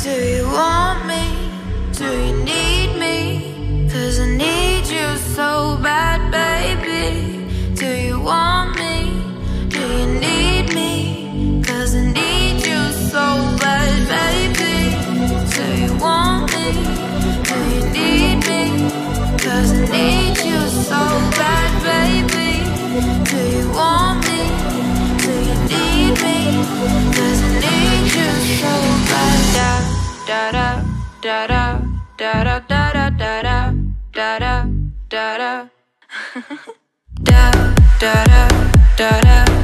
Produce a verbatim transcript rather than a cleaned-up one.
Do you want me? Do you need me? 'Cause I need you so bad, baby. Do you want me? Do you need me? 'Cause I need you so bad, baby. Do you want me? Do you need me? 'Cause I need you so bad, baby. Do you want me? Do you need me? 'Cause I need you so bad. Da da da da da da da da da da da da da da da da da da